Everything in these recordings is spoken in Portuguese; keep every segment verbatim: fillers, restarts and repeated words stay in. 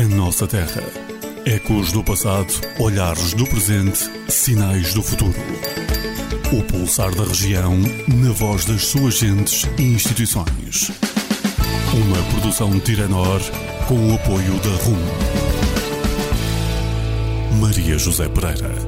A nossa terra. Ecos do passado, olhares do presente, sinais do futuro. O pulsar da região, na voz das suas gentes e instituições. Uma produção Tiranor, com o apoio da R U M. Maria José Pereira.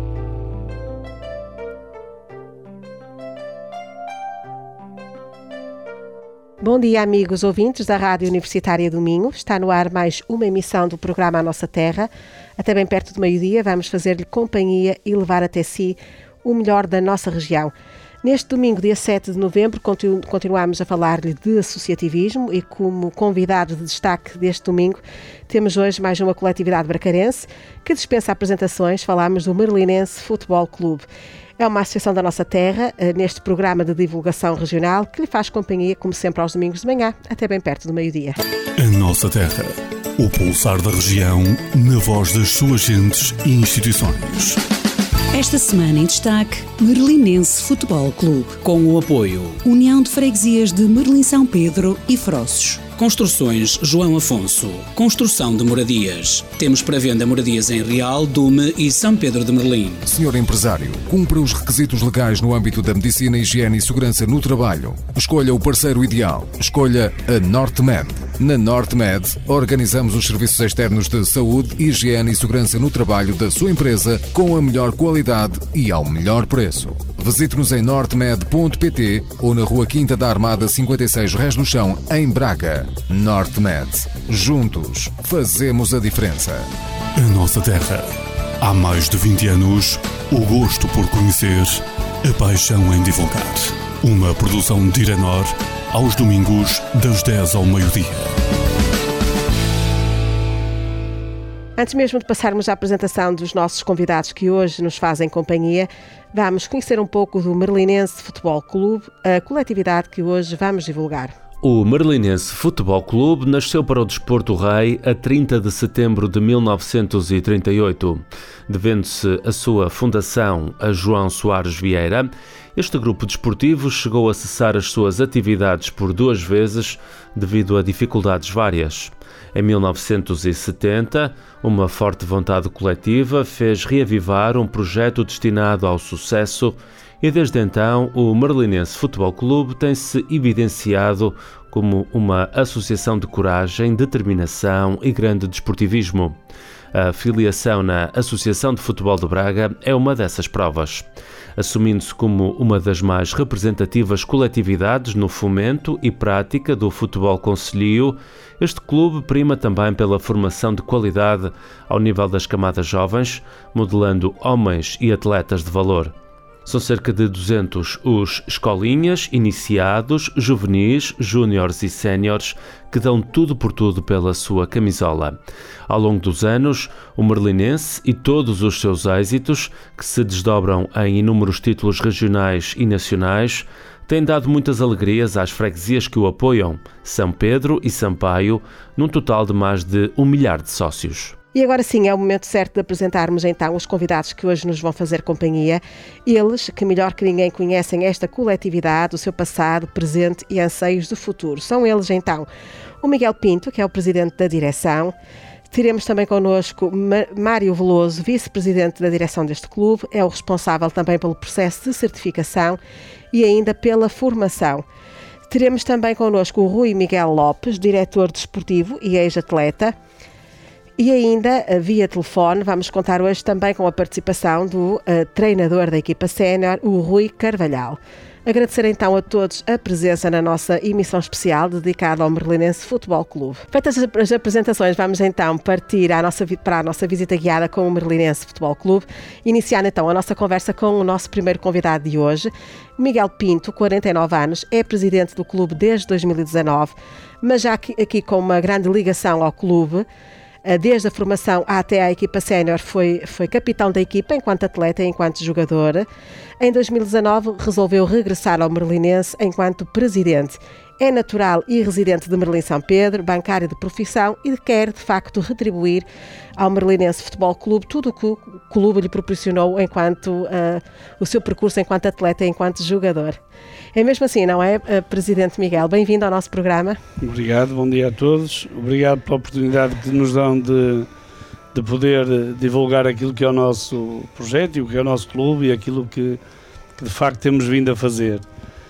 Bom dia, amigos ouvintes da Rádio Universitária do Minho. Está no ar mais uma emissão do programa A Nossa Terra. Até bem perto do meio-dia vamos fazer-lhe companhia e levar até si o melhor da nossa região. Neste domingo, dia sete de novembro, continu- continuamos a falar-lhe de associativismo e como convidado de destaque deste domingo temos hoje mais uma coletividade bracarense que dispensa apresentações. Falamos do Merlinense Futebol Clube. É uma associação da nossa terra, neste programa de divulgação regional, que lhe faz companhia, como sempre, aos domingos de manhã, até bem perto do meio-dia. A nossa terra. O pulsar da região, na voz das suas gentes e instituições. Esta semana em destaque, Merlinense Futebol Clube. Com o apoio União de Freguesias de Merlim São Pedro e Frossos. Construções João Afonso. Construção de moradias. Temos para venda moradias em Real, Dume e São Pedro de Merlim. Senhor empresário, cumpra os requisitos legais no âmbito da medicina, higiene e segurança no trabalho. Escolha o parceiro ideal. Escolha a NorteMed. Na NorteMed, organizamos os serviços externos de saúde, higiene e segurança no trabalho da sua empresa com a melhor qualidade e ao melhor preço. Visite-nos em nortemed ponto pt ou na Rua Quinta da Armada cinquenta e seis Rés do Chão, em Braga. NorteMed. Juntos, fazemos a diferença. A nossa terra. Há mais de vinte anos, o gosto por conhecer, a paixão em divulgar. Uma produção de Tiranor, aos domingos, das dez ao meio-dia. Antes mesmo de passarmos à apresentação dos nossos convidados que hoje nos fazem companhia, vamos conhecer um pouco do Merlinense Futebol Clube, a coletividade que hoje vamos divulgar. O Merlinense Futebol Clube nasceu para o Desporto Rei a trinta de setembro de mil novecentos e trinta e oito. Devendo-se a sua fundação a João Soares Vieira, este grupo desportivo chegou a cessar as suas atividades por duas vezes devido a dificuldades várias. Em mil novecentos e setenta, uma forte vontade coletiva fez reavivar um projeto destinado ao sucesso e desde então o Merlinense Futebol Clube tem-se evidenciado como uma associação de coragem, determinação e grande desportivismo. A filiação na Associação de Futebol de Braga é uma dessas provas. Assumindo-se como uma das mais representativas coletividades no fomento e prática do futebol concelhio, este clube prima também pela formação de qualidade ao nível das camadas jovens, modelando homens e atletas de valor. São cerca de duzentos os escolinhas, iniciados, juvenis, júniores e séniores que dão tudo por tudo pela sua camisola. Ao longo dos anos, o Merlinense e todos os seus êxitos, que se desdobram em inúmeros títulos regionais e nacionais, têm dado muitas alegrias às freguesias que o apoiam, São Pedro e Sampaio, num total de mais de um milhar de sócios. E agora sim é o momento certo de apresentarmos então os convidados que hoje nos vão fazer companhia. Eles, que melhor que ninguém conhecem esta coletividade, o seu passado, presente e anseios do futuro. São eles então o Miguel Pinto, que é o presidente da direção. Teremos também connosco Mário Veloso, vice-presidente da direção deste clube, é o responsável também pelo processo de certificação e ainda pela formação. Teremos também connosco o Rui Miguel Lopes, diretor desportivo e ex-atleta. E ainda, via telefone, vamos contar hoje também com a participação do uh, treinador da equipa sénior, o Rui Carvalhal. Agradecer então a todos a presença na nossa emissão especial dedicada ao Merlinense Futebol Clube. Feitas as apresentações, vamos então partir à nossa, para a nossa visita guiada com o Merlinense Futebol Clube, iniciando então a nossa conversa com o nosso primeiro convidado de hoje. Miguel Pinto, quarenta e nove anos, é presidente do clube desde dois mil e dezanove, mas já aqui, aqui com uma grande ligação ao clube. Desde a formação até à equipa sénior foi, foi capitão da equipa enquanto atleta e enquanto jogador. Em dois mil e dezanove resolveu regressar ao Merlinense enquanto presidente É natural e residente de Merlim São Pedro, bancário de profissão, e quer, de facto, retribuir ao Merlinense Futebol Clube tudo o que o clube lhe proporcionou enquanto uh, o seu percurso enquanto atleta e enquanto jogador. É mesmo assim, não é, uh, Presidente Miguel? Bem-vindo ao nosso programa. Obrigado, bom dia a todos. Obrigado pela oportunidade que nos dão de, de poder divulgar aquilo que é o nosso projeto e o que é o nosso clube e aquilo que, que de facto temos vindo a fazer.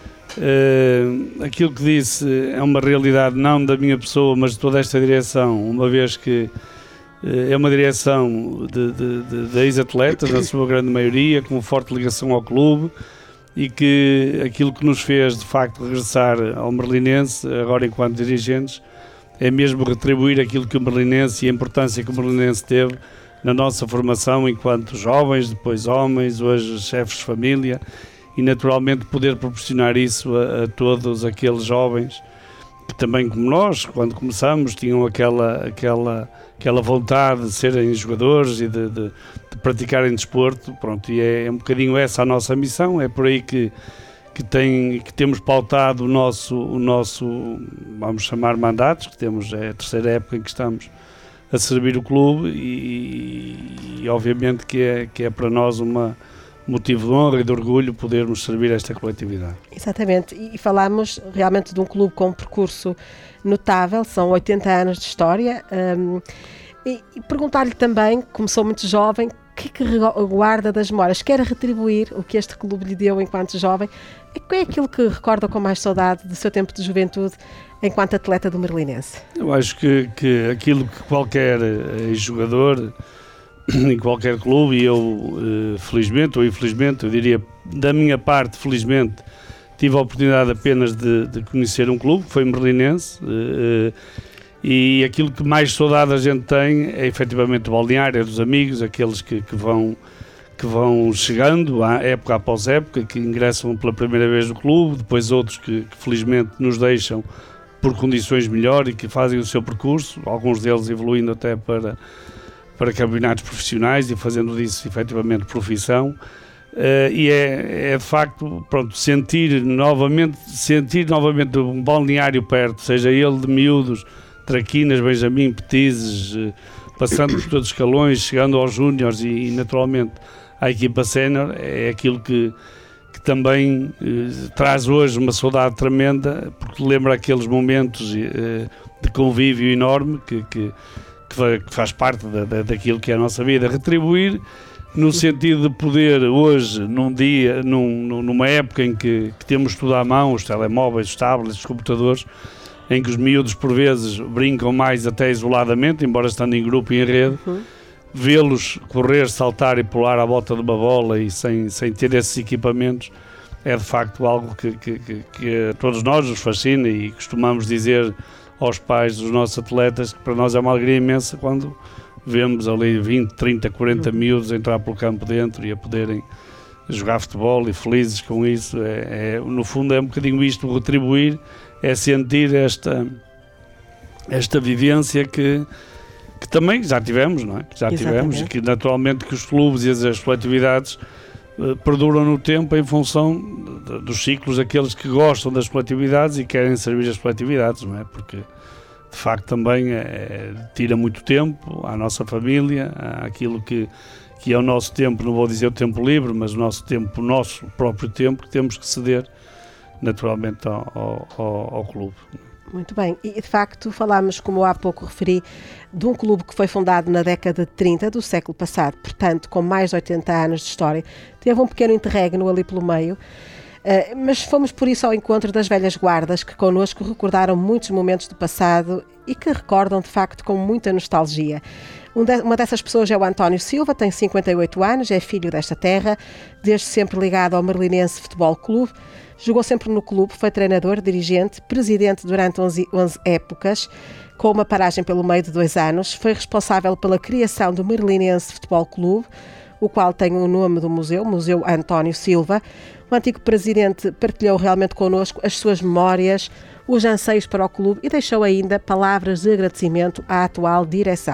Uh, aquilo que disse é uma realidade não da minha pessoa, mas de toda esta direção, uma vez que uh, é uma direção de, de, de, de ex-atletas, na sua grande maioria, com forte ligação ao clube, e que aquilo que nos fez de facto regressar ao Merlinense, agora enquanto dirigentes, é mesmo retribuir aquilo que o Merlinense e a importância que o Merlinense teve na nossa formação enquanto jovens, depois homens, hoje chefes de família, e naturalmente poder proporcionar isso a, a todos aqueles jovens que também, como nós, quando começamos, tinham aquela, aquela, aquela vontade de serem jogadores e de, de, de praticarem desporto. Pronto, e é, é um bocadinho essa a nossa missão, é por aí que, que, tem, que temos pautado o nosso, o nosso, vamos chamar, mandatos, que temos, é a terceira época em que estamos a servir o clube e, e obviamente que é, que é para nós uma motivo de honra e de orgulho podermos servir esta coletividade. Exatamente, e falámos realmente de um clube com um percurso notável, são oitenta anos de história, um, e, e perguntar-lhe também, começou muito jovem, o que é que guarda das memórias? Quer retribuir o que este clube lhe deu enquanto jovem? E qual é aquilo que recorda com mais saudade do seu tempo de juventude enquanto atleta do Merlinense? Eu acho que, que aquilo que qualquer jogador em qualquer clube, e eu felizmente ou infelizmente, eu diria da minha parte, felizmente, tive a oportunidade apenas de, de conhecer um clube, que foi Merlinense, e aquilo que mais saudade a gente tem é efetivamente o balneário, é dos amigos, aqueles que, que, vão, que vão chegando, época após época, que ingressam pela primeira vez no clube, depois outros que, que felizmente nos deixam por condições melhores e que fazem o seu percurso, alguns deles evoluindo até para para campeonatos profissionais e fazendo disso efetivamente profissão, uh, e é, é de facto, pronto, sentir novamente, sentir novamente um balneário perto, seja ele de miúdos, traquinas, benjamin, petizes, uh, passando por todos os escalões, chegando aos júniores e, e naturalmente à equipa sénior, é aquilo que, que também uh, traz hoje uma saudade tremenda, porque lembra aqueles momentos uh, de convívio enorme que, que que faz parte da, da, daquilo que é a nossa vida, retribuir no sentido de poder hoje, num dia, num, numa época em que, que temos tudo à mão, os telemóveis, os tablets, os computadores, em que os miúdos por vezes brincam mais até isoladamente, embora estando em grupo e em rede, uhum. Vê-los correr, saltar e pular à volta de uma bola e sem, sem ter esses equipamentos é de facto algo que, que, que, que a todos nós nos fascina e costumamos dizer aos pais dos nossos atletas que para nós é uma alegria imensa quando vemos ali vinte, trinta, quarenta miúdos entrar pelo campo dentro e a poderem jogar futebol e felizes com isso. É, é, no fundo é um bocadinho isto, retribuir, é sentir esta, esta vivência que, que também já tivemos, não é? Que já Exatamente. tivemos e que naturalmente que os clubes e as, as coletividades uh, perduram no tempo em função de, dos ciclos daqueles que gostam das coletividades e querem servir as coletividades, não é? Porque de facto também é, tira muito tempo à nossa família, àquilo que, que é o nosso tempo, não vou dizer o tempo livre, mas o nosso tempo, o nosso próprio tempo que temos que ceder naturalmente ao, ao, ao clube. Muito bem, e de facto falámos, como há pouco referi, de um clube que foi fundado na década de trinta do século passado, portanto com mais de oitenta anos de história, teve um pequeno interregno ali pelo meio, uh, mas fomos por isso ao encontro das velhas guardas que connosco recordaram muitos momentos do passado e que recordam de facto com muita nostalgia. Um de, uma dessas pessoas é o António Silva, tem cinquenta e oito anos, é filho desta terra, desde sempre ligado ao Merlinense Futebol Clube. Jogou sempre no clube, foi treinador, dirigente, presidente durante onze, onze épocas, com uma paragem pelo meio de dois anos. Foi responsável pela criação do Merlinense Futebol Clube, o qual tem o nome do museu, Museu António Silva. O antigo presidente partilhou realmente connosco as suas memórias, os anseios para o clube e deixou ainda palavras de agradecimento à atual direção.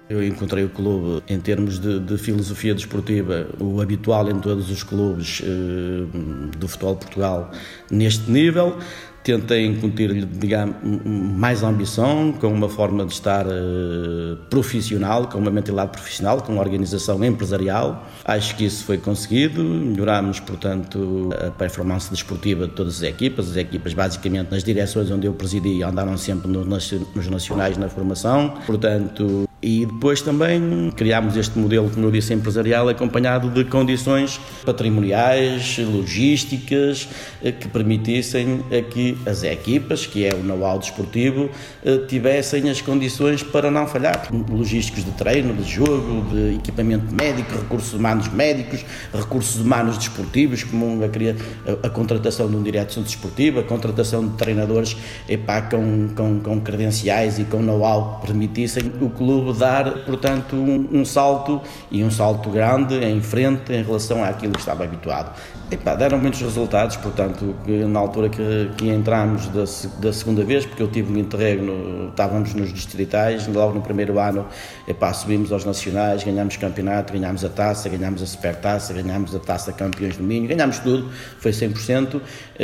Eu encontrei o clube, em termos de, de filosofia desportiva, o habitual em todos os clubes eh, do futebol de Portugal, neste nível. Tentei incutir-lhe, digamos, mais ambição, com uma forma de estar uh, profissional, com uma mentalidade profissional, com uma organização empresarial. Acho que isso foi conseguido. Melhorámos, portanto, a performance desportiva de todas as equipas. As equipas, basicamente, nas direções onde eu presidi, andaram sempre no, nas, nos nacionais na formação. Portanto, e depois também criámos este modelo, como eu disse, empresarial, acompanhado de condições patrimoniais, logísticas, que permitissem a que as equipas, que é o know-how desportivo, tivessem as condições para não falhar. Logísticos de treino, de jogo, de equipamento médico, recursos humanos médicos, recursos humanos desportivos, como a, a, a contratação de um diretor desportivo, a contratação de treinadores epá, com, com, com credenciais e com know-how que permitissem o clube dar, portanto, um, um salto, e um salto grande em frente em relação àquilo que estava habituado. Epá, deram muitos resultados, portanto, na altura que, que entramos da, da segunda vez, porque eu tive um interregno, estávamos nos distritais, logo no primeiro ano, epá, subimos aos nacionais, ganhámos campeonato, ganhámos a taça, ganhámos a supertaça, ganhámos a taça Campeões do Minho, ganhámos tudo, foi cem por cento,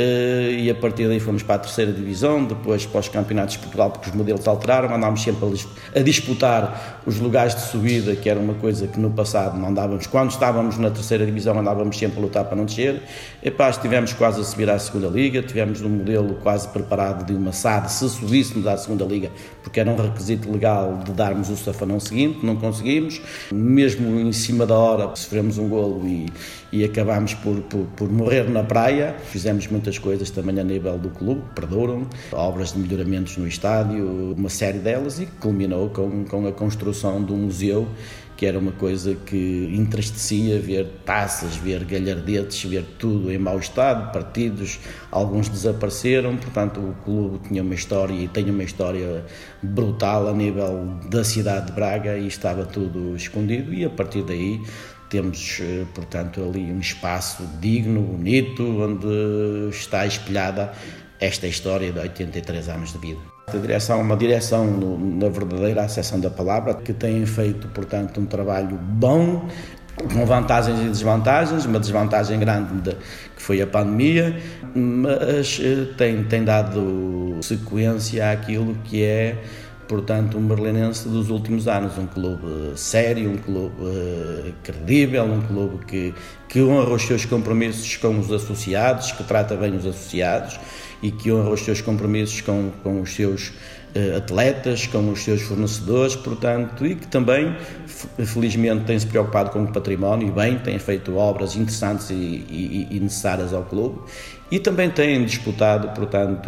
e a partir daí fomos para a terceira divisão, depois para os campeonatos de Portugal, porque os modelos alteraram, andámos sempre a disputar os lugares de subida, que era uma coisa que no passado não andávamos, quando estávamos na terceira divisão andávamos sempre a lutar para não descer. Epá, estivemos quase a subir à segunda liga, tivemos um modelo quase preparado de uma S A D se subíssemos à segunda liga, porque era um requisito legal de darmos o safanão seguinte, não conseguimos, mesmo em cima da hora sofremos um golo e, e acabámos por, por, por morrer na praia. Fizemos muitas coisas também a nível do clube, perduram, obras de melhoramentos no estádio, uma série delas, e culminou com, com a construção do museu, que era uma coisa que entristecia ver taças, ver galhardetes, ver tudo em mau estado, partidos, alguns desapareceram. Portanto, o clube tinha uma história e tem uma história brutal a nível da cidade de Braga, e estava tudo escondido, e a partir daí temos, portanto, ali um espaço digno, bonito, onde está espelhada esta história de oitenta e três anos de vida. A direção é uma direção, na verdadeira acessão da palavra, que tem feito, portanto, um trabalho bom, com vantagens e desvantagens, uma desvantagem grande de, que foi a pandemia, mas tem, tem dado sequência àquilo que é, portanto, um berlinense dos últimos anos, um clube sério, um clube uh, credível, um clube que, que honra os seus compromissos com os associados, que trata bem os associados e que honra os seus compromissos com, com os seus uh, atletas, com os seus fornecedores, portanto, e que também, felizmente, tem-se preocupado com o património e bem, tem feito obras interessantes e, e, e necessárias ao clube. E também têm disputado, portanto,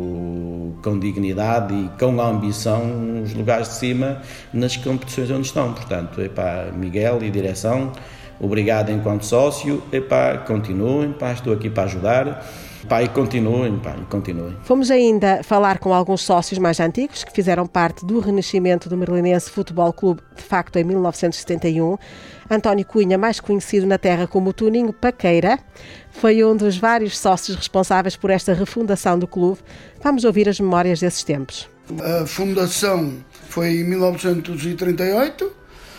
com dignidade e com ambição os lugares de cima nas competições onde estão. Portanto, epá, Miguel e direção, obrigado enquanto sócio, epá, continuem, epá, estou aqui para ajudar. Pá, e continuem, pá, e continuem. Fomos ainda falar com alguns sócios mais antigos que fizeram parte do renascimento do Merlinense Futebol Clube, de facto, em mil novecentos e setenta e um. António Cunha, mais conhecido na terra como Tuninho Paqueira, foi um dos vários sócios responsáveis por esta refundação do clube. Vamos ouvir as memórias desses tempos. A fundação foi em mil novecentos e trinta e oito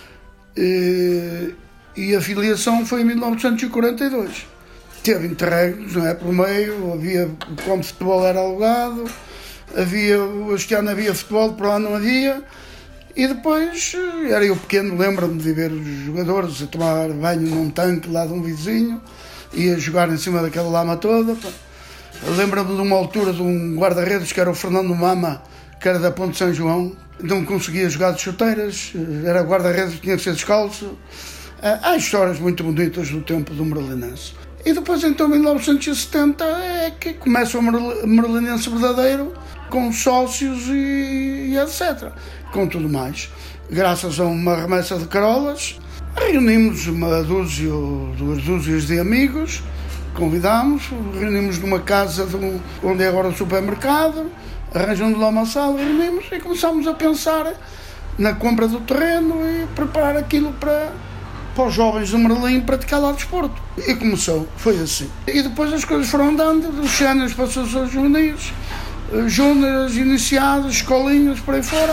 e, e a filiação foi em mil novecentos e quarenta e dois. Teve interregnos, não é, por meio, havia, como futebol era alugado, havia, este ano havia futebol, por lá não havia, e depois era eu pequeno, lembro-me de ver os jogadores a tomar banho num tanque lá de um vizinho, e a jogar em cima daquela lama toda. Lembro-me de uma altura de um guarda-redes que era o Fernando Mama, que era da Ponte São João, não conseguia jogar de chuteiras, era guarda-redes, tinha que ser descalço. Há histórias muito bonitas do tempo do Merlinense. E depois, então, em mil novecentos e setenta, é que começa o Merlinense verdadeiro, com sócios e, e etcétera. Com tudo mais. Graças a uma remessa de carolas, reunimos uma dúzia ou duas dúzias de amigos, convidámos, reunimos numa casa de um, onde é agora o supermercado, arranjamos lá uma sala, reunimos e começámos a pensar na compra do terreno e preparar aquilo para... para os jovens do Merlim praticar lá desporto. E começou, foi assim. E depois as coisas foram andando, dos séniores para os juvenis, júniores, iniciados, escolinhas, por aí fora,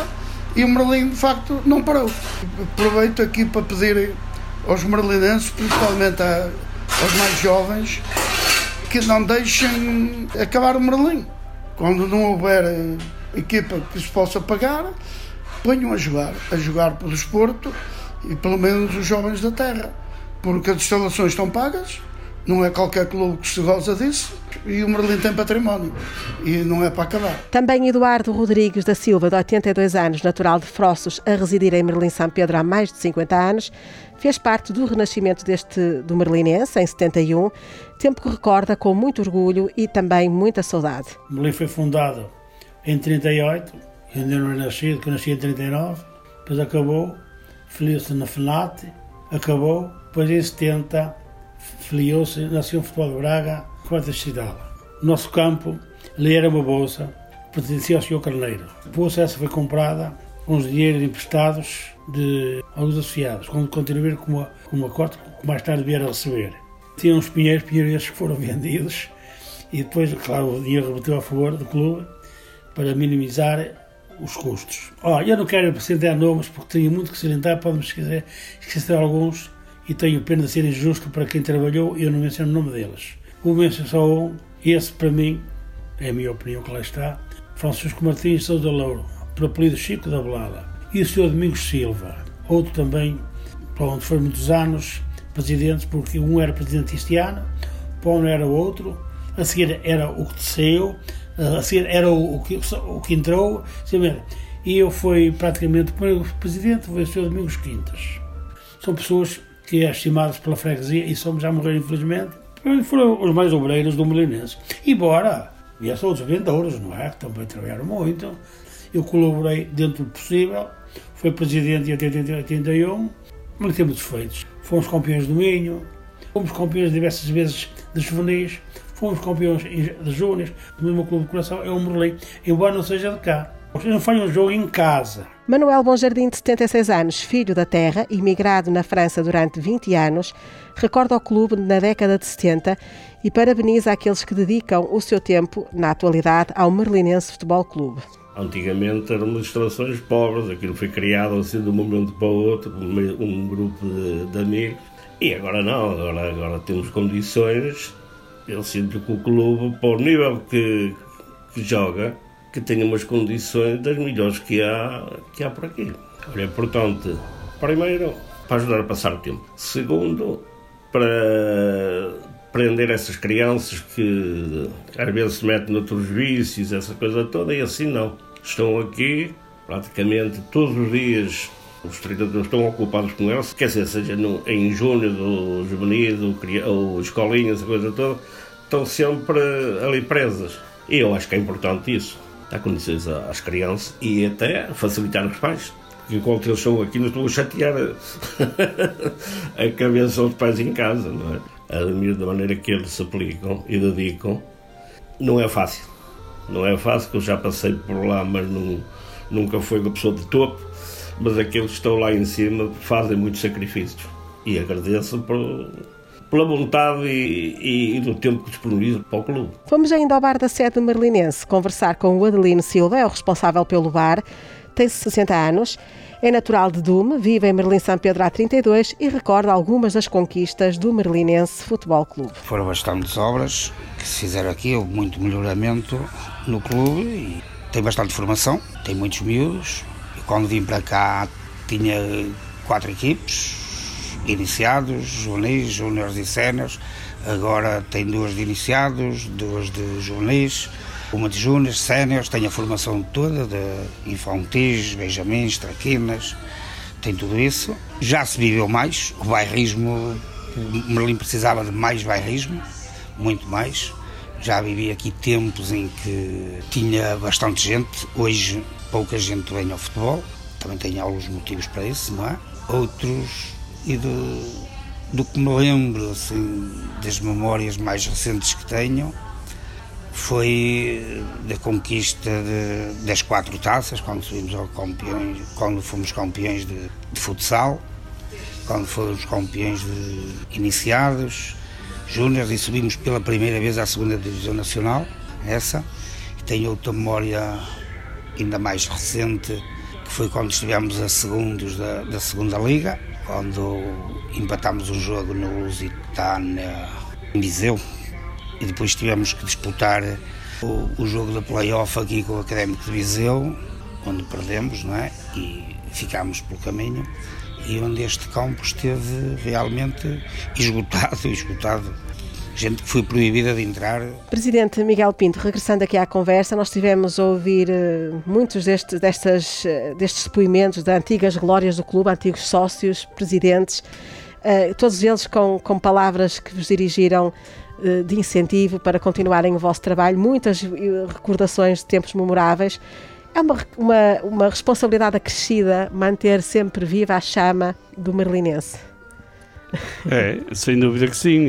e o Merlim de facto não parou. Aproveito aqui para pedir aos merlinenses, principalmente aos mais jovens, que não deixem acabar o Merlim. Quando não houver equipa que se possa pagar, ponham a jogar, a jogar pelo desporto e pelo menos os jovens da terra, porque as instalações estão pagas, não é qualquer clube que se goza disso, e o Merlim tem património e não é para acabar. Também Eduardo Rodrigues da Silva, de oitenta e dois anos, natural de Frossos, a residir em Merlim São Pedro há mais de cinquenta anos, fez parte do renascimento deste do merlinense em setenta e um, tempo que recorda com muito orgulho e também muita saudade. Merlim foi fundado em trinta e oito, eu ainda não era nascido, que eu nasci em trinta e nove, depois acabou, filiou-se na FNAT, acabou, depois em setenta filiou-se na Associação Futebol de Braga, quarta cidade. O nosso campo, ali era uma bolsa, pertencia ao senhor Carneiro. A bolsa essa foi comprada com os dinheiros emprestados de alguns associados, quando contribuíram com uma, com uma cota que mais tarde vieram a receber. Tinha uns pinheiros, pinheiros esses que foram vendidos, e depois, claro, o dinheiro rebateu a favor do clube para minimizar os custos. Oh, eu não quero apresentar nomes porque tenho muito que salientar, pode-me esquecer, esquecer alguns, e tenho pena de ser injusto para quem trabalhou e eu não menciono o nome deles. Vou mencionar só um, esse para mim, é a minha opinião que lá está, Francisco Martins Sousa Louro, pelo apelido Chico da Bolada, e o senhor Domingos Silva, outro também, para onde foram muitos anos presidentes, porque um era presidente este ano, para onde era o outro, a seguir era o que desceu, a seguir era o, o, que, o que entrou, e eu fui praticamente o primeiro presidente, foi o senhor Domingos Quintas. São pessoas que é estimadas pela freguesia e somos já morreram infelizmente, foram os mais obreiros do merlinense. Embora, e são outros vendedores, não é? Que também trabalharam muito. Eu colaborei dentro do possível, fui presidente em oitenta e oitenta e um, mas temos defeitos. Fomos campeões do Minho, fomos campeões diversas vezes de juvenis, fomos campeões de júniores, o meu clube de coração é o Merlim, embora não seja de cá. Não foi um jogo em casa. Manuel Bonjardim, de setenta e seis anos, filho da terra, imigrado na França durante vinte anos, recorda o clube na década de setenta e parabeniza aqueles que dedicam o seu tempo, na atualidade, ao Merlinense Futebol Clube. Antigamente eram instalações pobres, aquilo foi criado assim de um momento para o outro, um grupo de, de amigos, e agora não, agora, agora temos condições. Eu sinto que o clube, para o nível que, que joga, que tenha umas condições das melhores que há, que há por aqui. É importante, primeiro, para ajudar a passar o tempo. Segundo, para prender essas crianças que às vezes se metem noutros vícios, essa coisa toda, e assim não. Estão aqui, praticamente todos os dias, os treinadores estão ocupados com eles, quer dizer, seja no, em junho, do juvenil, ou escolinhas, essa coisa toda, estão sempre ali presas. E eu acho que é importante isso. Dá condições às crianças e até facilitar os pais. Porque enquanto eles estão aqui, não estou a chatear a, a cabeça aos pais em casa, não é? Admiro da maneira que eles se aplicam e dedicam. Não é fácil. Não é fácil, que eu já passei por lá, mas não, nunca fui uma pessoa de topo. Mas aqueles que estão lá em cima fazem muitos sacrifícios. E agradeço por... pela vontade e, e, e do tempo que disponibiliza para o clube. Fomos ainda ao bar da sede do Merlinense conversar com o Adelino Silva, é o responsável pelo bar, tem sessenta anos, é natural de Dume, vive em Merlim São Pedro há trinta e dois e recorda algumas das conquistas do Merlinense Futebol Clube. Foram bastantes obras que se fizeram aqui, houve muito melhoramento no clube e tem bastante formação, tem muitos miúdos. E quando vim para cá tinha quatro equipes, iniciados, juvenis, júniores e séniores. Agora tem duas de iniciados, duas de juvenis, uma de júniores, séniores, tem a formação toda de infantis, benjamins, traquinas, tem tudo isso. Já se viveu mais, o bairrismo, o Merlim precisava de mais bairrismo, muito mais. Já vivi aqui tempos em que tinha bastante gente, hoje pouca gente vem ao futebol, também tem alguns motivos para isso, não é? Outros... E do, do que me lembro, assim, das memórias mais recentes que tenho, foi da conquista de, das quatro taças, quando, subimos ao campeões, quando fomos campeões de, de futsal, quando fomos campeões de iniciados, júniores, e subimos pela primeira vez à segunda divisão nacional, essa. E tenho outra memória ainda mais recente, que foi quando estivemos a segundos da, da segunda liga, quando empatámos um jogo no Lusitânia em Viseu, e depois tivemos que disputar o, o jogo da play-off aqui com o Académico de Viseu, onde perdemos, não é? E ficámos pelo caminho, e onde este campo esteve realmente esgotado, esgotado. Gente que foi proibida de entrar. Presidente Miguel Pinto, regressando aqui à conversa, nós tivemos a ouvir uh, muitos destes, destas, uh, destes depoimentos de antigas glórias do clube, antigos sócios, presidentes, uh, todos eles com, com palavras que vos dirigiram uh, de incentivo para continuarem o vosso trabalho, muitas uh, recordações de tempos memoráveis. É uma, uma, uma responsabilidade acrescida manter sempre viva a chama do Merlinense. É, sem dúvida que sim.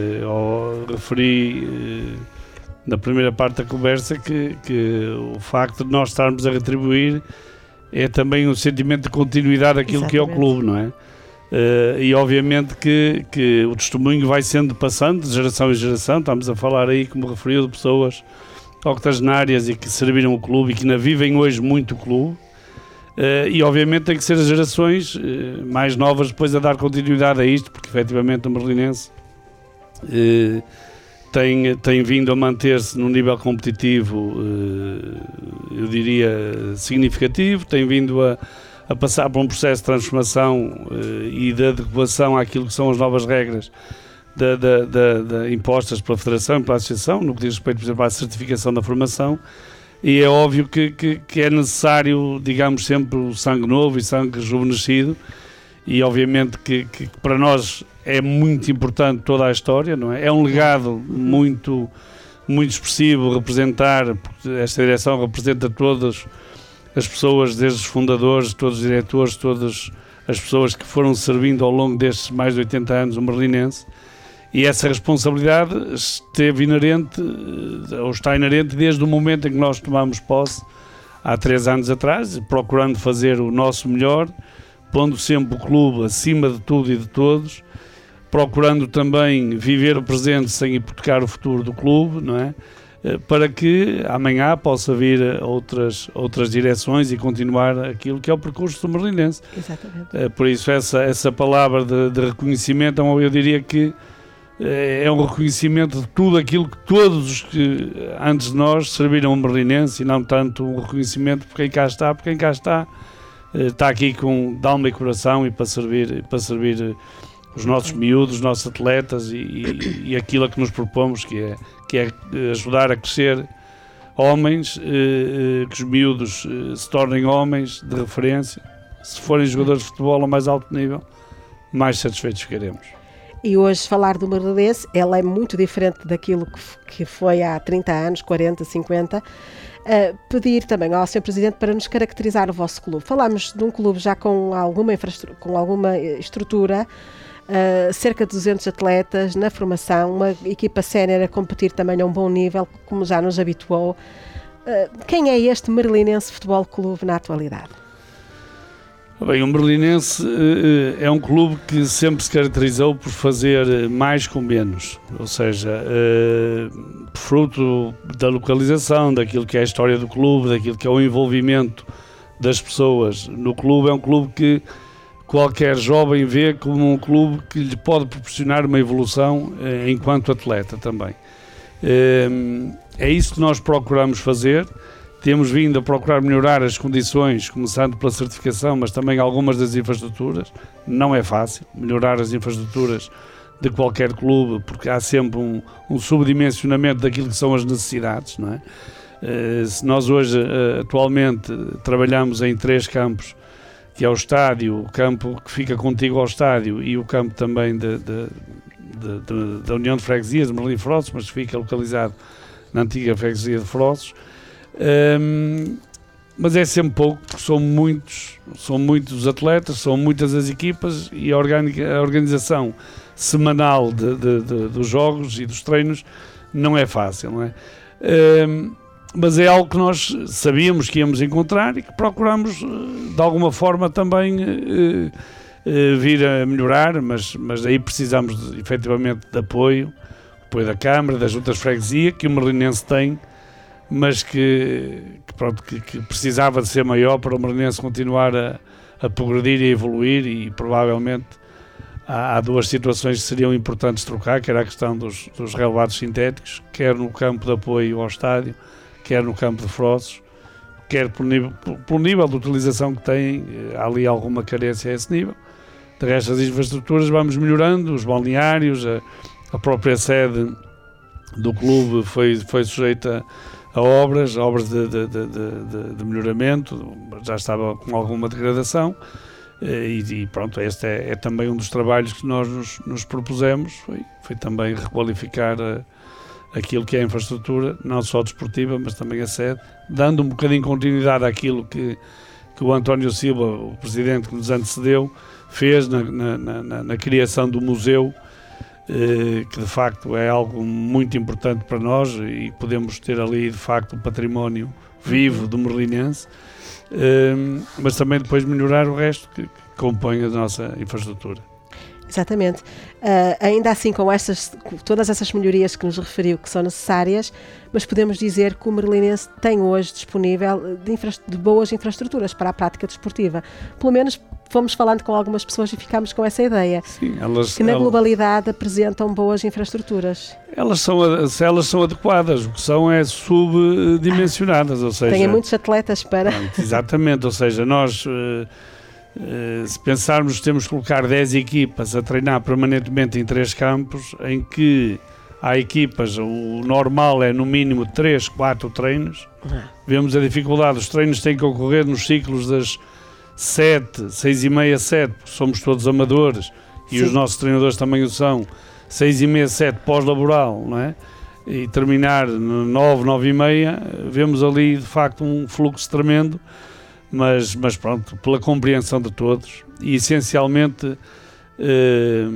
Eu referi na primeira parte da conversa que, que o facto de nós estarmos a retribuir é também um sentimento de continuidade daquilo Exatamente. Que é o clube, não é? E obviamente que, que o testemunho vai sendo passando de geração em geração. Estamos a falar aí, como referiu, de pessoas octogenárias e que serviram o clube e que ainda vivem hoje muito o clube. Uh, e obviamente tem que ser as gerações uh, mais novas depois a dar continuidade a isto, porque efetivamente o Merlinense uh, tem, tem vindo a manter-se num nível competitivo, uh, eu diria, significativo, tem vindo a, a passar por um processo de transformação uh, e de adequação àquilo que são as novas regras da, da, da, da impostas pela Federação e pela Associação, no que diz respeito, por exemplo, à certificação da formação. E é óbvio que, que, que é necessário, digamos, sempre o sangue novo e sangue rejuvenescido, e obviamente que, que para nós é muito importante toda a história, não é? É um legado muito, muito expressivo representar, porque esta direção representa todas as pessoas, desde os fundadores, todos os diretores, todas as pessoas que foram servindo ao longo destes mais de oitenta anos o Merlinense. E essa responsabilidade esteve inerente, ou está inerente desde o momento em que nós tomamos posse, há três anos atrás, procurando fazer o nosso melhor, pondo sempre o clube acima de tudo e de todos, procurando também viver o presente sem hipotecar o futuro do clube, não é? Para que amanhã possa vir outras, outras direções e continuar aquilo que é o percurso do Merlinense. Exatamente. Por isso essa, essa palavra de, de reconhecimento, eu diria que é um reconhecimento de tudo aquilo que todos os que antes de nós serviram o Merlinense, e não tanto um reconhecimento por quem cá está, por quem cá está, está aqui com de alma e coração e para servir, para servir os nossos miúdos, os nossos atletas e, e, e aquilo a que nos propomos, que é, que é ajudar a crescer homens, que os miúdos se tornem homens de referência. Se forem jogadores de futebol ao mais alto nível, mais satisfeitos ficaremos. E hoje falar do Merlinense, ela é muito diferente daquilo que, que foi há trinta anos, quarenta, cinquenta. Uh, pedir também ao senhor Presidente para nos caracterizar o vosso clube. Falámos de um clube já com alguma, infraestrutura, com alguma estrutura, uh, cerca de duzentos atletas na formação, uma equipa sénior a competir também a um bom nível, como já nos habituou. Uh, quem é este Merlinense Futebol Clube na atualidade? Bem, o Merlinense uh, é um clube que sempre se caracterizou por fazer mais com menos, ou seja, uh, fruto da localização, daquilo que é a história do clube, daquilo que é o envolvimento das pessoas no clube. É um clube que qualquer jovem vê como um clube que lhe pode proporcionar uma evolução uh, enquanto atleta também. Uh, é isso que nós procuramos fazer. Temos vindo a procurar melhorar as condições, começando pela certificação, mas também algumas das infraestruturas. Não é fácil melhorar as infraestruturas de qualquer clube, porque há sempre um, um subdimensionamento daquilo que são as necessidades, não é? Uh, se nós hoje, uh, atualmente, trabalhamos em três campos, que é o estádio, o campo que fica contigo ao estádio e o campo também de, de, de, de, da União de Freguesias, de Merlim Frossos, mas que fica localizado na antiga freguesia de Frossos. Um, mas é sempre pouco, porque são muitos, são muitos os atletas, são muitas as equipas e a, orgânica, a organização semanal de, de, de, dos jogos e dos treinos não é fácil, não é? Um, mas é algo que nós sabíamos que íamos encontrar e que procuramos de alguma forma também uh, uh, vir a melhorar, mas, mas aí precisamos de, efetivamente de apoio, apoio da Câmara, das juntas de freguesia, que o Merlinense tem, mas que, que pronto, que, que precisava de ser maior para o Merlinense continuar a, a progredir e a evoluir, e provavelmente há, há duas situações que seriam importantes trocar, que era a questão dos, dos relevados sintéticos, quer no campo de apoio ao estádio, quer no campo de Frossos, quer pelo nível, pelo nível de utilização que tem, há ali alguma carência a esse nível. De resto, as infraestruturas vamos melhorando, os balneários, a, a própria sede do clube foi, foi sujeita a obras, obras de, de, de, de, de melhoramento, já estava com alguma degradação, e, e pronto, este é, é também um dos trabalhos que nós nos, nos propusemos, foi, foi também requalificar a, aquilo que é a infraestrutura, não só desportiva, mas também a sede, dando um bocadinho de continuidade àquilo que, que o António Silva, o presidente que nos antecedeu, fez na, na, na, na criação do museu, eh, que de facto é algo muito importante para nós, e podemos ter ali de facto um património vivo do Merlinense, eh, mas também depois melhorar o resto que, que compõe a nossa infraestrutura. Exatamente. Uh, ainda assim, com estas, com todas essas melhorias que nos referiu que são necessárias, mas podemos dizer que o Merlinense tem hoje disponível de, infra, de boas infraestruturas para a prática desportiva. Pelo menos fomos falando com algumas pessoas e ficámos com essa ideia. Sim, elas, que na elas, globalidade apresentam boas infraestruturas. Elas são, elas são adequadas, o que são é subdimensionadas, ou seja... Têm muitos atletas para... Exatamente, ou seja, nós... Uh, Uh, se pensarmos que temos que colocar dez equipas a treinar permanentemente em três campos, em que há equipas, o normal é no mínimo três, quatro treinos, uhum. Vemos a dificuldade, os treinos têm que ocorrer nos ciclos das sete, seis e meia, sete, porque somos todos amadores, e Sim. Os nossos treinadores também o são, seis e meia, sete pós-laboral, não é? E terminar no nove, nove e meia, vemos ali de facto um fluxo tremendo. Mas, mas pronto, pela compreensão de todos e essencialmente eh,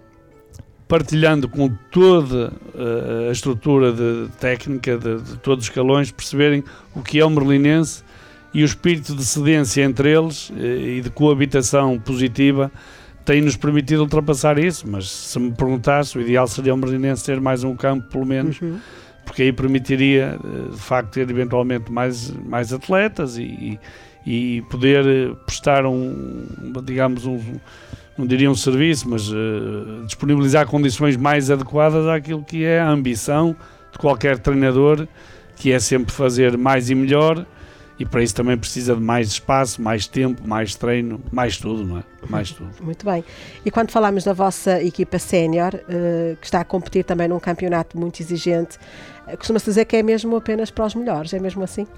partilhando com toda a estrutura de, técnica de, de todos os escalões, perceberem o que é o Merlinense e o espírito de cedência entre eles eh, e de coabitação positiva tem-nos permitido ultrapassar isso. Mas se me perguntasse, o ideal seria o Merlinense ter mais um campo pelo menos, uhum. Porque aí permitiria de facto ter eventualmente mais, mais atletas e, e poder prestar um, digamos, um, não diria um serviço, mas uh, disponibilizar condições mais adequadas àquilo que é a ambição de qualquer treinador, que é sempre fazer mais e melhor, e para isso também precisa de mais espaço, mais tempo, mais treino, mais tudo, não é? Mais tudo. Muito bem. E quando falamos da vossa equipa sénior, uh, que está a competir também num campeonato muito exigente, uh, costuma-se dizer que é mesmo apenas para os melhores, é mesmo assim?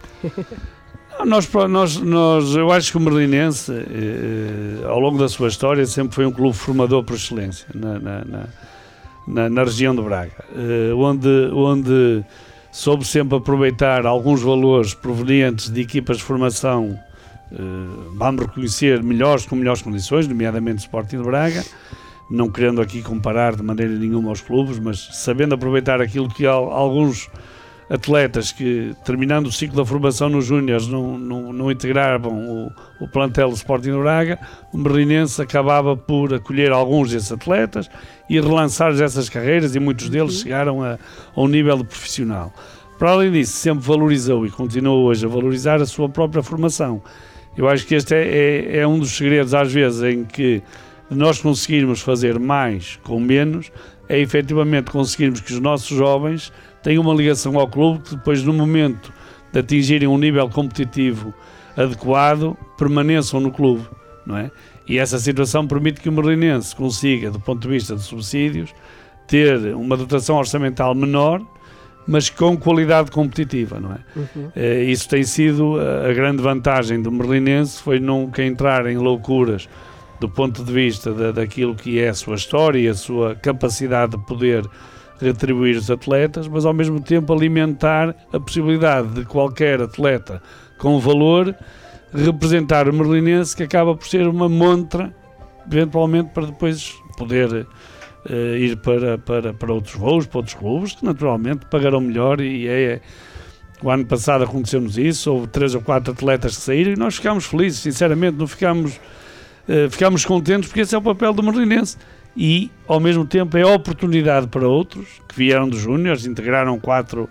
Nós, nós, nós, eu acho que o Merlinense, eh, ao longo da sua história, sempre foi um clube formador por excelência na, na, na, na, na região de Braga, eh, onde, onde soube sempre aproveitar alguns valores provenientes de equipas de formação, eh, vamos reconhecer, melhores, com melhores condições, nomeadamente o Sporting de Braga, não querendo aqui comparar de maneira nenhuma aos clubes, mas sabendo aproveitar aquilo que alguns atletas que, terminando o ciclo da formação nos júniores, não, não, não integravam o, o plantel do Sporting de Braga, o Merlinense acabava por acolher alguns desses atletas e relançar essas carreiras, e muitos deles uhum. chegaram a, a um nível de profissional. Para além disso, sempre valorizou e continua hoje a valorizar a sua própria formação. Eu acho que este é, é, é um dos segredos, às vezes, em que nós conseguirmos fazer mais com menos, é efetivamente conseguirmos que os nossos jovens tenham uma ligação ao clube, que depois, no momento de atingirem um nível competitivo adequado, permaneçam no clube, não é? E essa situação permite que o Merlinense consiga, do ponto de vista de subsídios, ter uma dotação orçamental menor, mas com qualidade competitiva, não é? Uhum. É, isso tem sido a grande vantagem do Merlinense, foi nunca entrar em loucuras do ponto de vista da, daquilo que é a sua história e a sua capacidade de poder retribuir os atletas, mas ao mesmo tempo alimentar a possibilidade de qualquer atleta com valor representar o Merlinense, que acaba por ser uma montra, eventualmente, para depois poder uh, ir para, para, para outros voos, para outros clubes, que naturalmente pagarão melhor. E é, o ano passado aconteceu-nos isso, houve três ou quatro atletas que saíram e nós ficámos felizes, sinceramente, não ficámos, uh, ficámos contentes, porque esse é o papel do Merlinense. E, ao mesmo tempo, é oportunidade para outros que vieram dos júniores, integraram quatro,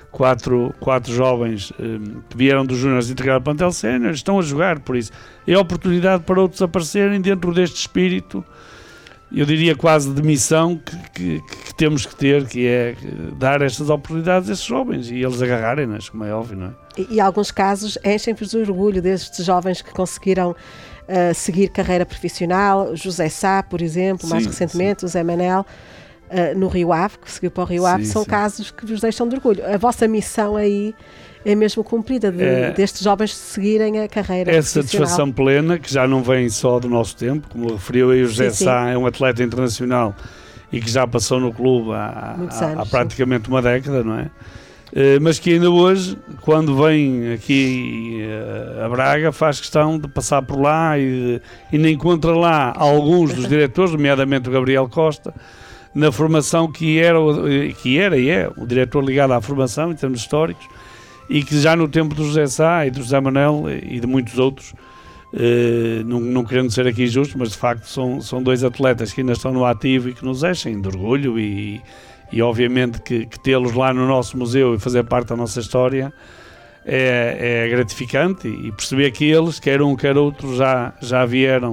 quatro, quatro jovens um, que vieram dos júniores integrar o plantel sénior, estão a jogar, por isso é oportunidade para outros aparecerem dentro deste espírito, eu diria quase de missão que, que, que temos que ter, que é dar estas oportunidades a esses jovens e eles agarrarem-nas, como é óbvio, não é? E, e alguns casos enchem-vos de orgulho destes jovens que conseguiram uh, seguir carreira profissional, José Sá, por exemplo, sim, mais recentemente, sim. o Zé Manel, uh, no Rio Ave, que seguiu para o Rio Ave, sim, são sim. casos que vos deixam de orgulho. A vossa missão aí é mesmo cumprida, de, é, destes jovens seguirem a carreira é profissional. É satisfação plena, que já não vem só do nosso tempo, como referiu aí o José sim, Sá, sim. é um atleta internacional e que já passou no clube há, há, anos, há praticamente sim. uma década, não é? Uh, mas que ainda hoje, quando vem aqui uh, a Braga, faz questão de passar por lá e ainda encontra lá alguns dos diretores, nomeadamente o Gabriel Costa, na formação que era, que era e é o diretor ligado à formação em termos históricos, e que já no tempo do José Sá e do José Manel e de muitos outros, uh, não, não querendo ser aqui justo, mas de facto são, são dois atletas que ainda estão no ativo e que nos enchem de orgulho e, e obviamente que, que tê-los lá no nosso museu e fazer parte da nossa história é, é gratificante, e perceber que eles, quer um quer outro, já, já vieram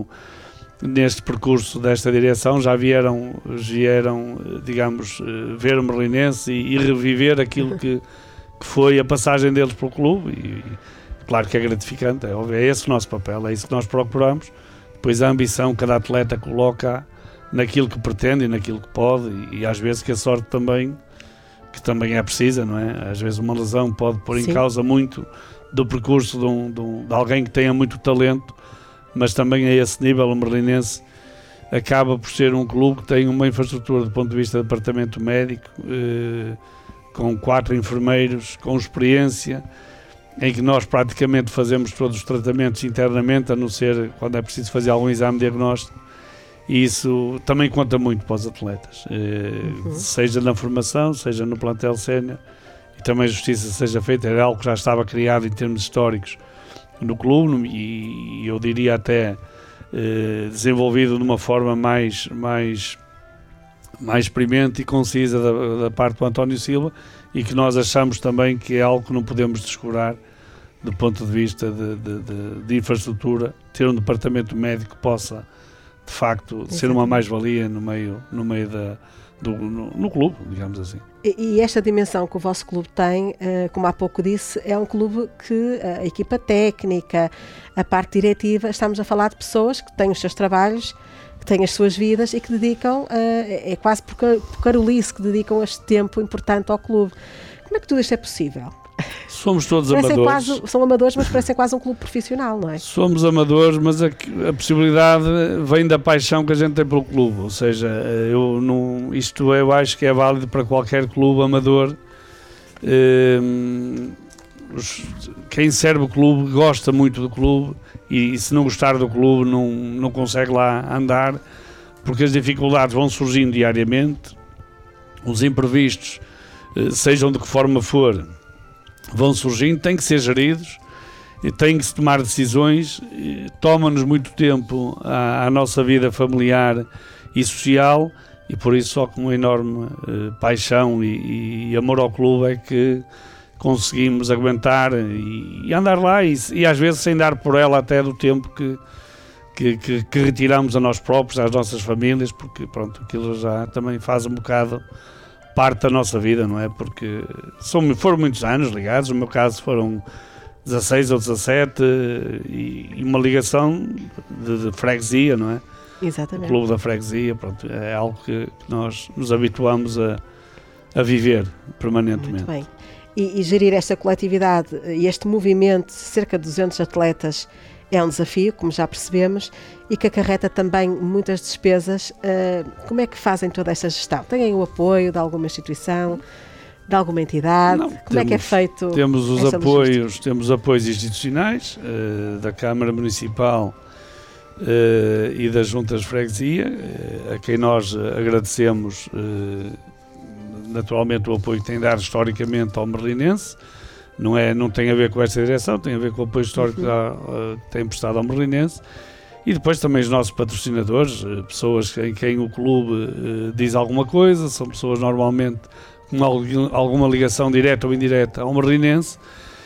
neste percurso desta direção, já vieram, vieram digamos, ver o Merlinense e, e reviver aquilo que que foi a passagem deles pelo clube, e, e claro que é gratificante, é, é esse o nosso papel, é isso que nós procuramos. Depois a ambição que cada atleta coloca naquilo que pretende e naquilo que pode, e, e às vezes que a sorte também, que também é precisa, não é? Às vezes uma lesão pode pôr Sim. em causa muito do percurso de, um, de, um, de alguém que tenha muito talento, mas também a esse nível o Merlinense acaba por ser um clube que tem uma infraestrutura do ponto de vista do departamento médico, eh, com quatro enfermeiros, com experiência, em que nós praticamente fazemos todos os tratamentos internamente, a não ser quando é preciso fazer algum exame diagnóstico, e isso também conta muito para os atletas, uhum. seja na formação, seja no plantel sénior, e também a justiça seja feita, era algo que já estava criado em termos históricos no clube, e eu diria até eh, desenvolvido de uma forma mais... mais mais experimente e concisa da, da parte do António Silva, e que nós achamos também que é algo que não podemos descurar do ponto de vista de, de, de, de infraestrutura, ter um departamento médico que possa de facto Exatamente. ser uma mais-valia no meio, no meio da, do, no, no clube, digamos assim. E, e esta dimensão que o vosso clube tem, uh, como há pouco disse, é um clube que a equipa técnica, a parte diretiva, estamos a falar de pessoas que têm os seus trabalhos, têm as suas vidas e que dedicam, uh, é quase por, por carolice, que dedicam este tempo importante ao clube. Como é que tudo isto é possível? Somos todos parecem amadores. Quase, são amadores, mas parecem quase um clube profissional, não é? Somos amadores, mas a, a possibilidade vem da paixão que a gente tem pelo clube. Ou seja, eu não, isto eu acho que é válido para qualquer clube amador. Uh, os, quem serve o clube gosta muito do clube, e, e se não gostar do clube não, não consegue lá andar, porque as dificuldades vão surgindo diariamente, os imprevistos, sejam de que forma for, vão surgindo, têm que ser geridos, têm que se tomar decisões, toma-nos muito tempo à, à nossa vida familiar e social, e por isso só com uma enorme uh, paixão e, e amor ao clube é que conseguimos aguentar e, e andar lá, e, e às vezes sem dar por ela até do tempo que, que, que, que retiramos a nós próprios, às nossas famílias, porque pronto, aquilo já também faz um bocado parte da nossa vida, não é? Porque são, foram muitos anos ligados, no meu caso foram dezasseis ou dezassete, e, e uma ligação de, de freguesia, não é? Exatamente. O clube da freguesia, pronto, é algo que nós nos habituamos a, a viver permanentemente. Muito bem. E, e gerir esta coletividade e este movimento de cerca de duzentos atletas é um desafio, como já percebemos, e que acarreta também muitas despesas. Uh, como é que fazem toda esta gestão? Têm o apoio de alguma instituição, de alguma entidade? Não, como temos, é que é feito? Temos os apoios, temos apoios institucionais, uh, da Câmara Municipal uh, e das Juntas de Freguesia, uh, a quem nós agradecemos uh, naturalmente o apoio que tem dado historicamente ao Merlinense. Não, é, não tem a ver com esta direção, tem a ver com o apoio histórico que uh, tem prestado ao Merlinense. E depois também os nossos patrocinadores, uh, pessoas em quem o clube uh, diz alguma coisa, são pessoas normalmente com alguma ligação direta ou indireta ao Merlinense,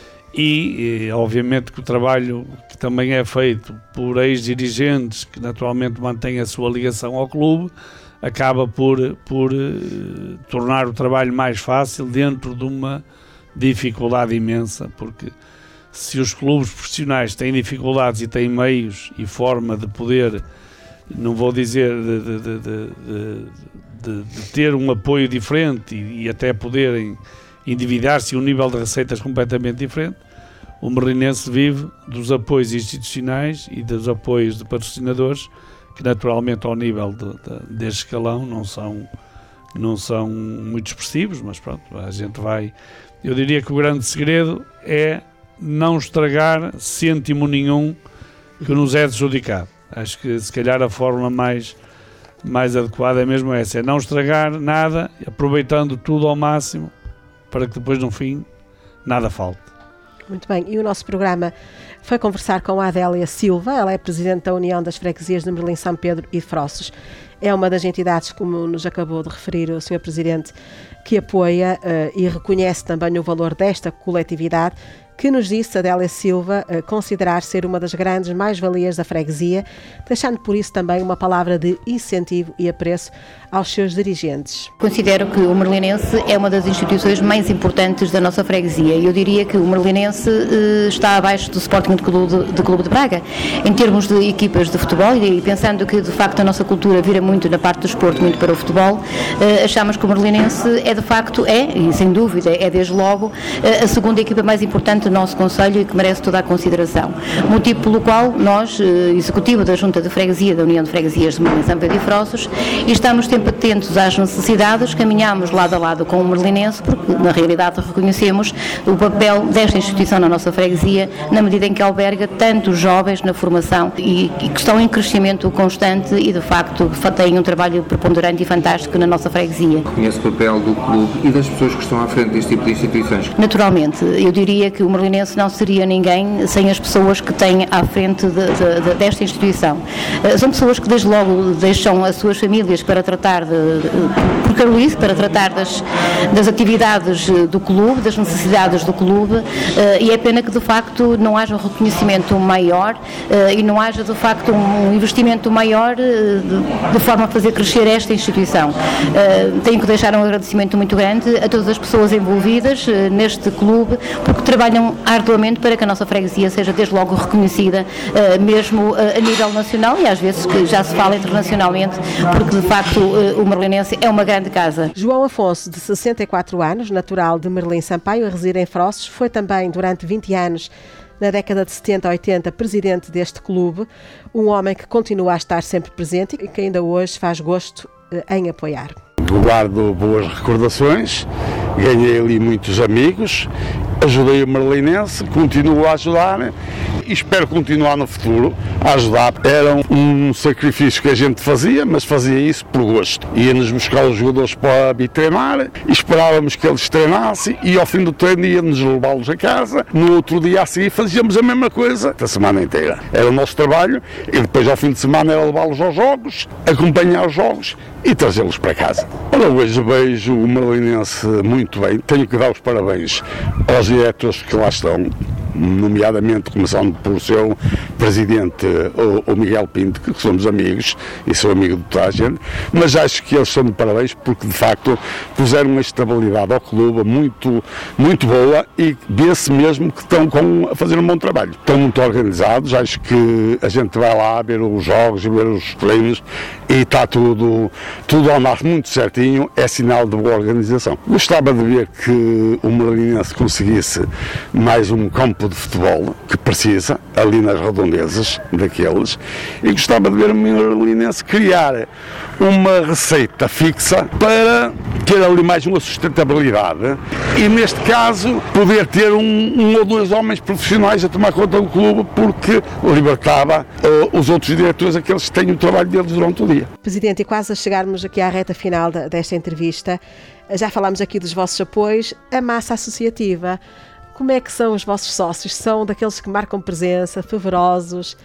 e, e obviamente que o trabalho que também é feito por ex-dirigentes que naturalmente mantêm a sua ligação ao clube acaba por, por uh, tornar o trabalho mais fácil dentro de uma dificuldade imensa, porque se os clubes profissionais têm dificuldades e têm meios e forma de poder, não vou dizer de, de, de, de, de, de ter um apoio diferente e, e até poderem endividar-se a um nível de receitas completamente diferente, o Merlinense vive dos apoios institucionais e dos apoios de patrocinadores que naturalmente ao nível de, de, deste escalão não são, não são muito expressivos, mas pronto, a gente vai... Eu diria que o grande segredo é não estragar cêntimo nenhum que nos é adjudicado. Acho que se calhar a fórmula mais, mais adequada é mesmo essa, é não estragar nada, aproveitando tudo ao máximo para que depois no fim nada falte. Muito bem, e o nosso programa foi conversar com a Adélia Silva, ela é Presidente da União das Freguesias de Merlim, São Pedro e Frossos. É uma das entidades, como nos acabou de referir o senhor Presidente, que apoia uh, e reconhece também o valor desta coletividade, que nos disse, Adélia Silva, uh, considerar ser uma das grandes mais-valias da freguesia, deixando por isso também uma palavra de incentivo e apreço aos seus dirigentes. Considero que o Merlinense é uma das instituições mais importantes da nossa freguesia e eu diria que o Merlinense uh, está abaixo do Sporting de Clube de, de Clube de Braga, em termos de equipas de futebol, e pensando que de facto a nossa cultura vira muito na parte do desporto, muito para o futebol, uh, achamos que o Merlinense é de facto, é, e sem dúvida, é desde logo uh, a segunda equipa mais importante do nosso concelho e que merece toda a consideração. Motivo pelo qual nós, uh, executivo da Junta de Freguesia, da União de Freguesias de Merlim, São Pedro e Frossos, e estamos sempre atentos às necessidades, caminhamos lado a lado com o Merlinense, porque na realidade reconhecemos o papel desta instituição na nossa freguesia, na medida em que alberga tantos jovens na formação e, e que estão em crescimento constante e de facto têm um trabalho preponderante e fantástico na nossa freguesia. Conhece o papel do clube e das pessoas que estão à frente deste tipo de instituições? Naturalmente, eu diria que o Merlinense não seria ninguém sem as pessoas que têm à frente de, de, de, desta instituição. São pessoas que desde logo deixam as suas famílias para tratar de, de, por Carolice, para tratar das, das atividades do clube, das necessidades do clube, e é pena que de facto não haja um reconhecimento maior e não haja de facto um investimento maior de, de forma a fazer crescer esta instituição. Tenho que deixar um agradecimento muito grande a todas as pessoas envolvidas neste clube, porque trabalham arduamente para que a nossa freguesia seja desde logo reconhecida, mesmo a nível nacional e às vezes que já se fala internacionalmente, porque de facto o Merlinense é uma grande casa. João Afonso, de sessenta e quatro anos, natural de Merlim Sampaio, a residir em Frossos, foi também durante vinte anos, na década de setenta a oitenta, presidente deste clube, um homem que continua a estar sempre presente e que ainda hoje faz gosto em apoiar. Guardo boas recordações, ganhei ali muitos amigos, ajudei o Merlinense, continuo a ajudar e espero continuar no futuro a ajudar. Era um sacrifício que a gente fazia, mas fazia isso por gosto. Ia-nos buscar os jogadores para vir treinar, esperávamos que eles treinassem e ao fim do treino íamos levá-los a casa. No outro dia a seguir fazíamos a mesma coisa a semana inteira. Era o nosso trabalho e depois ao fim de semana era levá-los aos jogos, acompanhar os jogos e trazê-los para casa. Ora, hoje vejo o Merlinense muito bem, tenho que dar os parabéns aos diretores que lá estão, nomeadamente começando pelo seu presidente, o, o Miguel Pinto, que somos amigos e sou amigo de toda a gente, mas acho que eles são de parabéns porque de facto puseram uma estabilidade ao clube muito, muito boa e vê-se mesmo que estão com, a fazer um bom trabalho. Estão muito organizados, acho que a gente vai lá ver os jogos e ver os treinos e está tudo, tudo a andar muito certinho, é sinal de boa organização. Gostava de ver que o Merlinense conseguisse mais um campo de futebol que precisa, ali nas redondezas daqueles, e gostava de ver o Merlinense criar uma receita fixa para ter ali mais uma sustentabilidade e neste caso poder ter um, um ou dois homens profissionais a tomar conta do clube porque libertava uh, os outros diretores, aqueles que têm o trabalho deles durante o dia. Presidente, e quase a chegarmos aqui à reta final da, desta entrevista, já falámos aqui dos vossos apoios, a massa associativa. Como é que são os vossos sócios? São daqueles que marcam presença, fervorosos,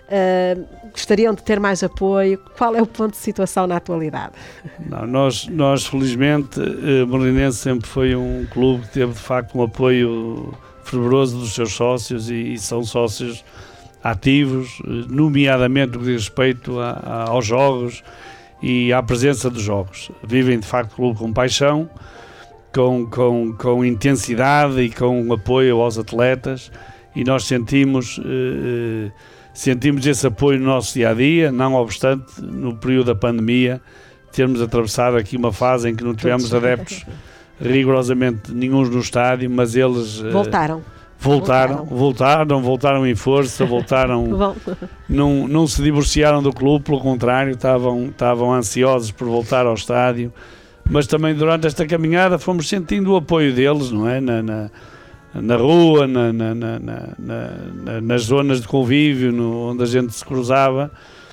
Uh, gostariam de ter mais apoio? Qual é o ponto de situação na atualidade? Não, nós, nós, felizmente, uh, Morelinense sempre foi um clube que teve, de facto, um apoio fervoroso dos seus sócios e, e são sócios ativos, nomeadamente no que diz respeito a, a, aos jogos e à presença dos jogos. Vivem, de facto, o clube com paixão, com, com, com intensidade e com apoio aos atletas, e nós sentimos, eh, sentimos esse apoio no nosso dia-a-dia, não obstante, no período da pandemia, termos atravessado aqui uma fase em que não tivemos adeptos rigorosamente nenhum no estádio, mas eles... Voltaram. Voltaram, voltaram, voltaram em força, voltaram, não, não se divorciaram do clube, pelo contrário, estavam, estavam ansiosos por voltar ao estádio, mas também durante esta caminhada fomos sentindo o apoio deles, não é? Na, na, na rua, na, na, na, na, nas zonas de convívio, no, onde a gente se cruzava,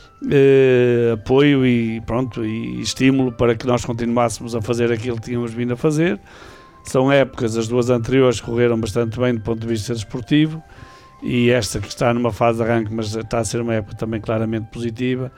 eh, apoio e, pronto, e estímulo para que nós continuássemos a fazer aquilo que tínhamos vindo a fazer. São épocas, as duas anteriores correram bastante bem do ponto de vista desportivo e esta que está numa fase de arranque, mas está a ser uma época também claramente positiva.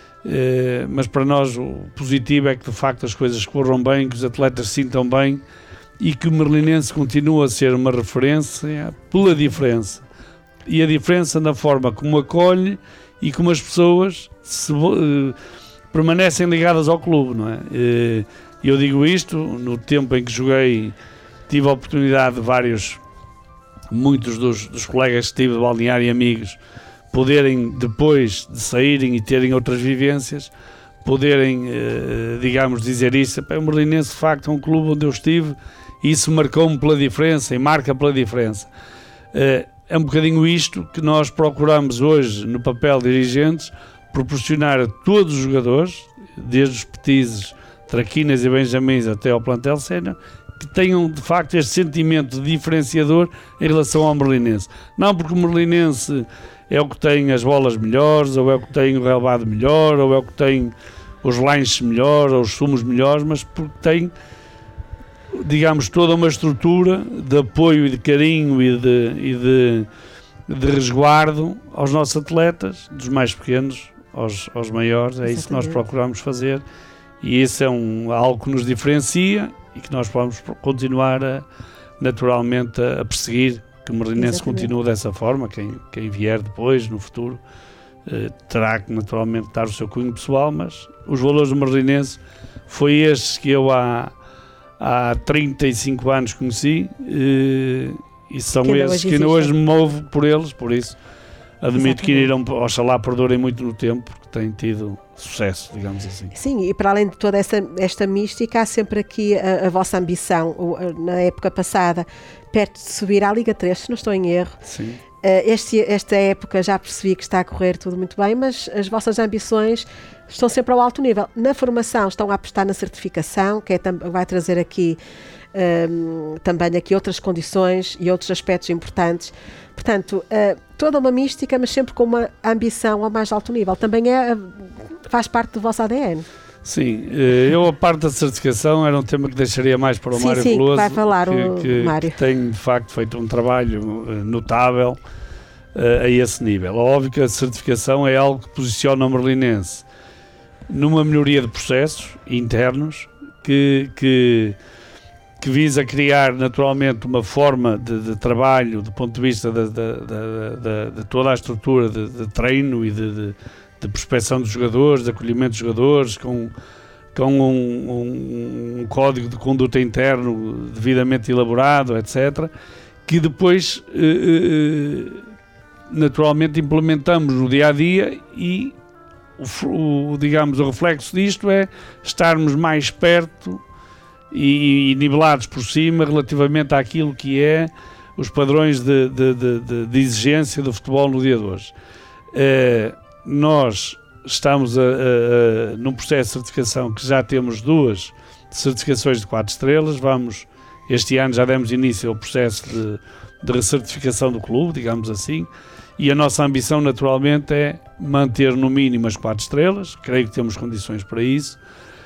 Eh, mas para nós o positivo é que de facto as coisas corram bem, que os atletas se sintam bem e que o Merlinense continua a ser uma referência pela diferença. E a diferença na forma como acolhe e como as pessoas se, eh, permanecem ligadas ao clube, não é? Eh, Eu digo isto, no tempo em que joguei, tive a oportunidade de vários, muitos dos, dos colegas que tive de balneário e amigos, poderem, depois de saírem e terem outras vivências, poderem, eh, digamos, dizer isso. O Merlinense, de facto, é um clube onde eu estive e isso marcou-me pela diferença e marca pela diferença. Eh, é um bocadinho isto que nós procuramos hoje, no papel de dirigentes, proporcionar a todos os jogadores, desde os petizes, traquinas e benjamins até ao plantel sénior, que tenham de facto este sentimento diferenciador em relação ao Merlinense. Não porque o Merlinense é o que tem as bolas melhores, ou é o que tem o relvado melhor, ou é o que tem os lanches melhores, ou os sumos melhores, mas porque tem, digamos, toda uma estrutura de apoio e de carinho e de, e de, de resguardo aos nossos atletas, dos mais pequenos aos, aos maiores. É isso que nós procuramos fazer. E isso é um, algo que nos diferencia e que nós vamos continuar a, naturalmente a, a perseguir, que o Merlinense continue dessa forma. Quem, quem vier depois, no futuro, eh, terá que naturalmente dar o seu cunho pessoal, mas os valores do Merlinense foi estes que eu há, há trinta e cinco anos conheci eh, e são que esses que ainda hoje me movo por eles, por isso admito que irão, oxalá, perdurem muito no tempo, porque têm tido sucesso, digamos assim. Sim, e para além de toda essa, esta mística, há sempre aqui a, a vossa ambição, na época passada, perto de subir à Liga três, se não estou em erro. Sim. Este, esta época já percebi que está a correr tudo muito bem, mas as vossas ambições estão sempre ao alto nível. Na formação estão a apostar na certificação, que é, vai trazer aqui um, também aqui outras condições e outros aspectos importantes. Portanto, uh, toda uma mística, mas sempre com uma ambição ao mais alto nível. Também é, faz parte do vosso A D N. Sim, eu a parte da certificação era um tema que deixaria mais para o sim, Mário sim, Veloso, vai falar que, o que, Mário. que tem de facto feito um trabalho notável uh, a esse nível. Óbvio que a certificação é algo que posiciona o Merlinense numa melhoria de processos internos que, que, que visa criar naturalmente uma forma de, de trabalho do ponto de vista de, de, de, de, de toda a estrutura de, de treino e de, de de prospecção dos jogadores, de acolhimento dos jogadores, com, com um, um, um código de conduta interno devidamente elaborado, etcétera, que depois eh, naturalmente implementamos no dia-a-dia e o, o, digamos, o reflexo disto é estarmos mais perto e, e nivelados por cima relativamente àquilo que é os padrões de, de, de, de, de exigência do futebol no dia de hoje. Eh, Nós estamos a, a, a, num processo de certificação que já temos duas certificações de quatro estrelas. Vamos, este ano já demos início ao processo de, de recertificação do clube, digamos assim, e a nossa ambição naturalmente é manter no mínimo as quatro estrelas. Creio que temos condições para isso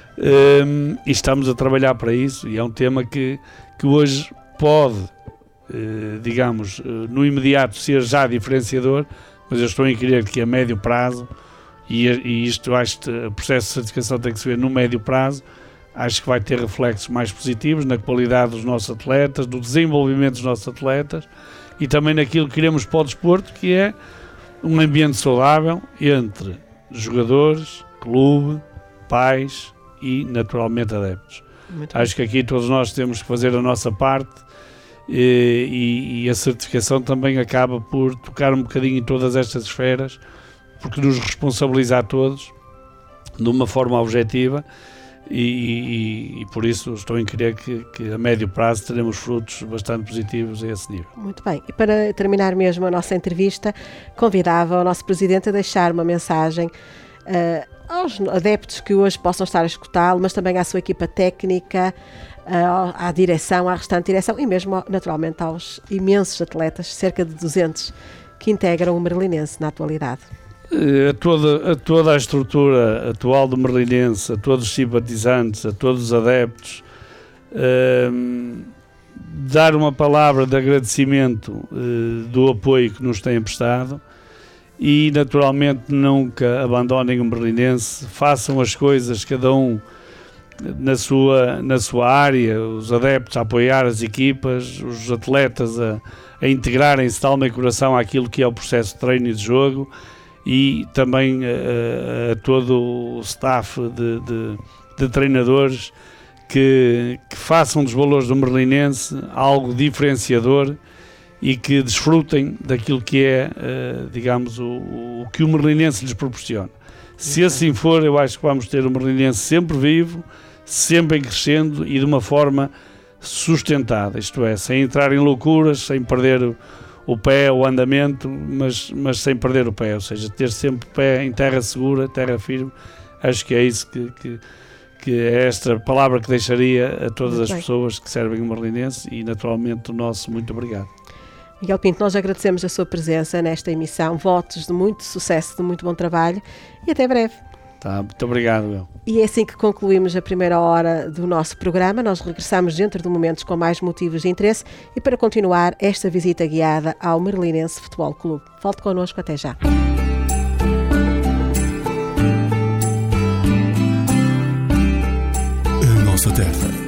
um, e estamos a trabalhar para isso, e é um tema que, que hoje pode, uh, digamos, uh, no imediato ser já diferenciador, mas eu estou em crer que a médio prazo, e, e isto, acho que o processo de certificação tem que se ver no médio prazo, acho que vai ter reflexos mais positivos na qualidade dos nossos atletas, do desenvolvimento dos nossos atletas e também naquilo que queremos para o desporto, que é um ambiente saudável entre jogadores, clube, pais e naturalmente adeptos. Muito acho bem. Que aqui todos nós temos que fazer a nossa parte e, e, e a certificação também acaba por tocar um bocadinho em todas estas esferas, porque nos responsabiliza a todos de uma forma objetiva e, e, e por isso estou em crer que, que a médio prazo teremos frutos bastante positivos a esse nível. Muito bem, e para terminar mesmo a nossa entrevista, convidava o nosso Presidente a deixar uma mensagem uh, aos adeptos que hoje possam estar a escutá-lo, mas também à sua equipa técnica, uh, à direção, à restante direção e mesmo naturalmente aos imensos atletas, cerca de duzentos, que integram o Merlinense na atualidade. A toda, a toda a estrutura atual do Merlinense, a todos os simpatizantes, a todos os adeptos, uh, dar uma palavra de agradecimento uh, do apoio que nos têm prestado e naturalmente nunca abandonem o Merlinense, façam as coisas cada um na sua, na sua área, os adeptos a apoiar as equipas, os atletas a, a integrarem-se de alma e coração àquilo que é o processo de treino e de jogo, e também a, a todo o staff de, de, de treinadores que, que façam dos valores do Merlinense algo diferenciador e que desfrutem daquilo que é, digamos, o, o que o Merlinense lhes proporciona. Se assim for, eu acho que vamos ter o Merlinense sempre vivo, sempre em crescendo e de uma forma sustentada, isto é, sem entrar em loucuras, sem perder o o pé, o andamento, mas, mas sem perder o pé, ou seja, ter sempre o pé em terra segura, terra firme. Acho que é isso que, que, que é esta palavra que deixaria a todas as pessoas que servem o Merlinense e naturalmente o nosso muito obrigado. Miguel Pinto, nós agradecemos a sua presença nesta emissão, votos de muito sucesso, de muito bom trabalho e até breve. Tá, muito obrigado, meu. E é assim que concluímos a primeira hora do nosso programa. Nós regressamos dentro de momentos com mais motivos de interesse e para continuar esta visita guiada ao Merlinense Futebol Clube. Volte connosco, até já. A nossa terra,